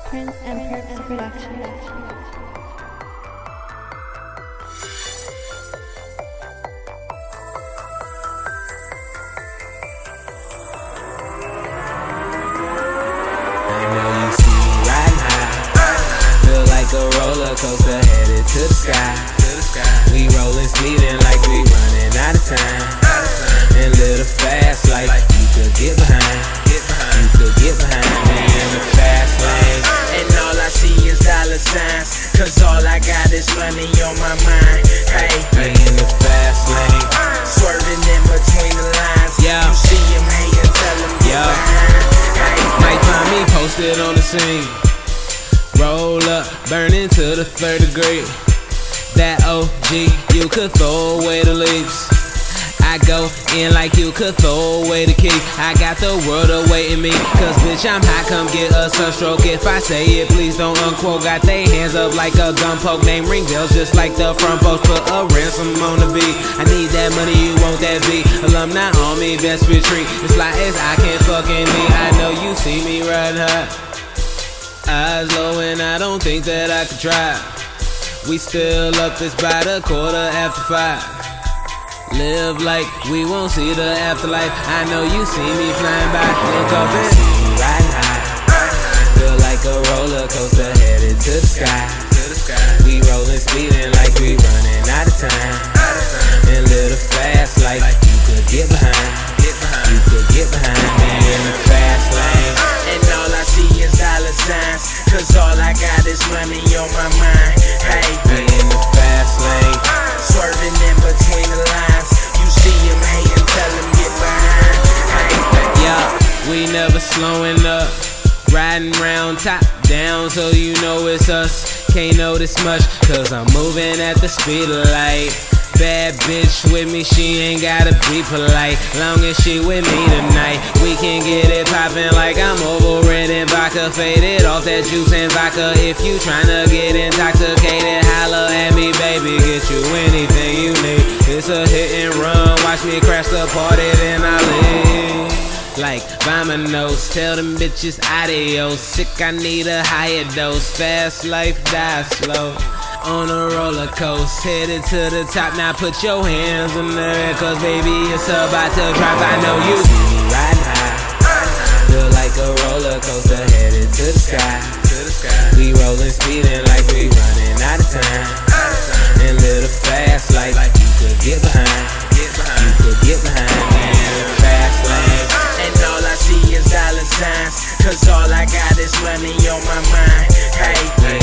Prince and Perks Production. Roller coaster headed to the sky. We rollin', speedin' like we running out of time. And little fast like you could get behind. You could get behind me in the fast lane. And all I see is dollar signs, cause all I got is money on my mind. Hey, we in the fast lane, swerving in between the lines. You see him hatin', tell him get behind. Hey, might find me posted on the scene. Roll up, burning to the 3rd degree. That OG, you could throw away the leaves. I go in like you could throw away the key. I got the world awaiting me, cause bitch I'm high, come get a sunstroke. If I say it, please don't unquote. Got they hands up like a gun poke. Name ring bells just like the front post. Put a ransom on the beat. I need that money, you want that beat. Alumni on me, best retreat. As fly as I can fucking be. I know you see me riding high, eyes low, and I don't think that I could try. We still up, it's by the 5:15. Live like we won't see the afterlife. I know you see me flying by. Look up and see me riding high. Feel like a roller coaster headed to the sky. We rollin', speedin' like we running out of time. And little fast like you could get behind. You could get behind me in the fast lane. And all I see is dollar signs, cause all I got is money on my mind. Hey, we in the fast lane, swerving in between the lines. You see him hatin', tell him get behind. Hey, yeah, we never slowing up, riding round top down, so you know it's us. Can't notice much, cause I'm moving at the speed of light. Bad bitch with me, she ain't gotta be polite. Long as she with me tonight, we can get it poppin' like I'm overridden vodka. Faded off that juice and vodka. If you tryna get intoxicated, holla at me, baby, get you anything you need. It's a hit and run, watch me crash the party, then I leave like Vamonos. Tell them bitches adios. Sick, I need a higher dose. Fast life, die slow. On a roller coaster, headed to the top. Now put your hands in the air, cause baby it's about to drop. I know you see me riding high. Feel like a roller coaster headed to the sky. We rollin', speedin' like we running out of time. And little fast like you could get behind. You could get behind me in the fast lane. And all I see is dollar signs, cause all I got is money on my mind. Hey,